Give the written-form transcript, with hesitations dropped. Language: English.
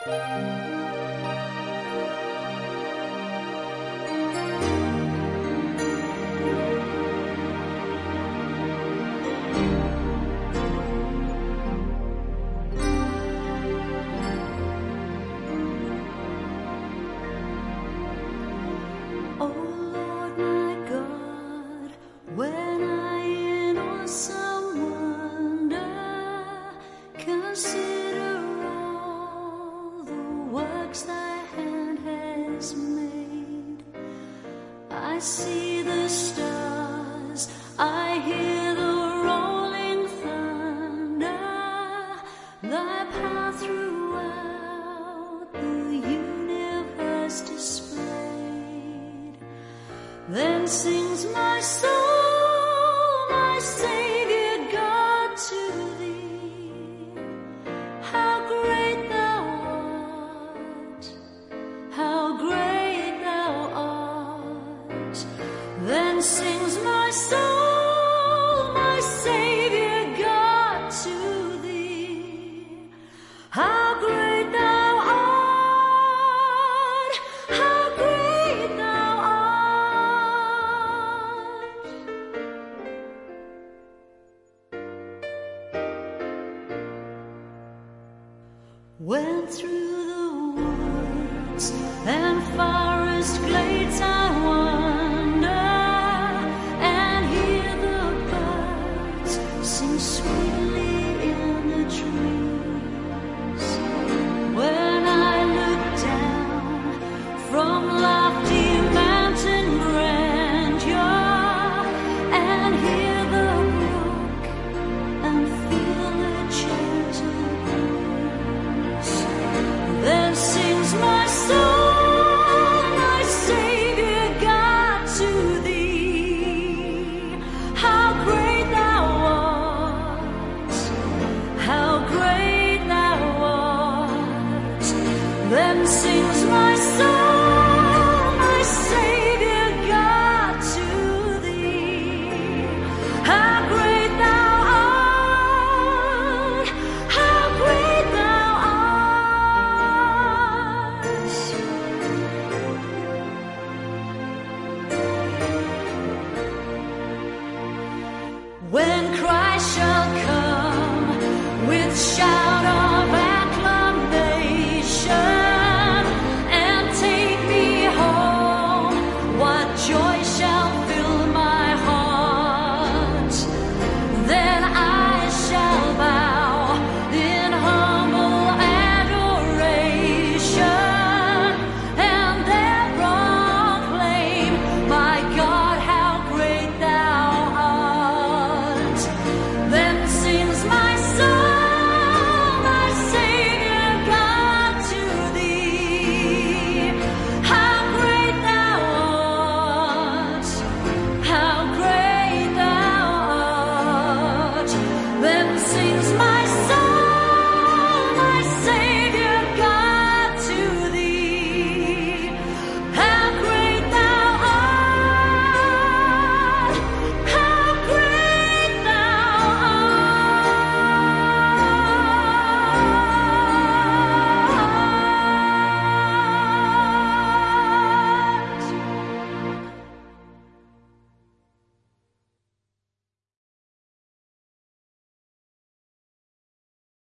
I see the stars, I hear the rolling thunder, thy power throughout the universe displayed. Then sings my soul, my Savior God, to thee. How great thou art, how great thou art. Then sings my soul, my Savior God, to thee. How great thou art, how great thou art. When through the woods and forest glades I